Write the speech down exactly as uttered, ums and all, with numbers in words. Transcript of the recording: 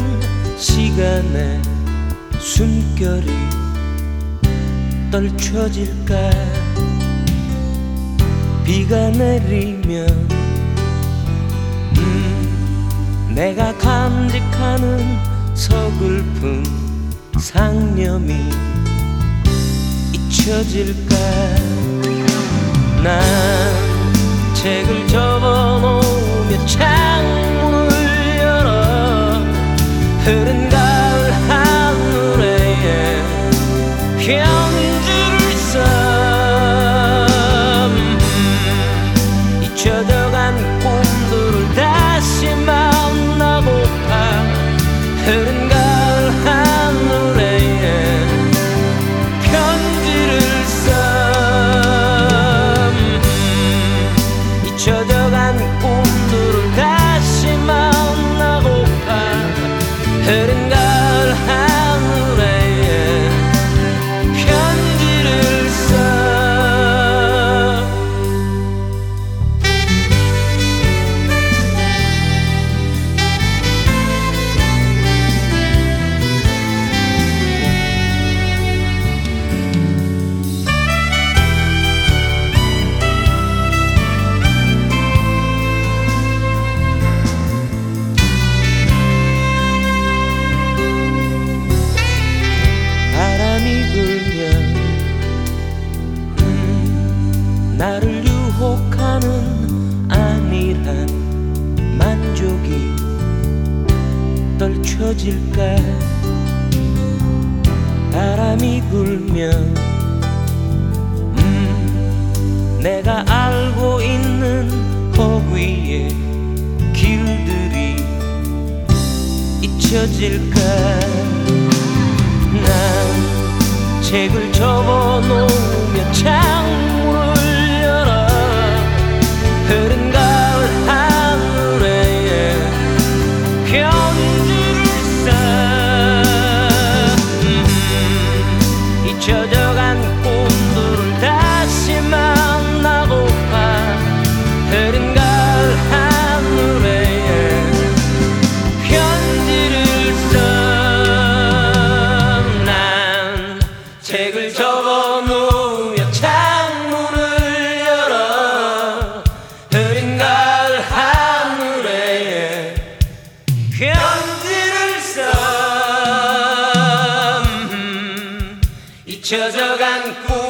시간에 숨결이 떨쳐질까. 비가 내리면 음, 내가 감직하는 서글픈 상념이 잊혀질까. 난 책을 접어놓으며 창문을 열어 흐른 가을 하늘에 편지를 써. 잊혀져간 꿈들을 다시 만나고파. 흐른 가을 하늘에 편지를 써. 잊혀져간 꿈들을 다시 만나고파. 흐른 가을 하늘에 편지를 써. 나를 유혹하는 안일한 만족이 떨쳐질까. 바람이 불면 음, 내가 알고 있는 허위의 길들이 잊혀질까. 난 책을 접어놓으며 창문을 흐른 가을 하늘에 편지를 써. 음, 잊혀져간 꿈들을 다시 만나고파. 흐른 가을 하늘에 편지를 써. 난 책을 접어놓으며 창문을 열어 흐린 가을 하늘에 편지를 써. 음, 잊혀져간 꿈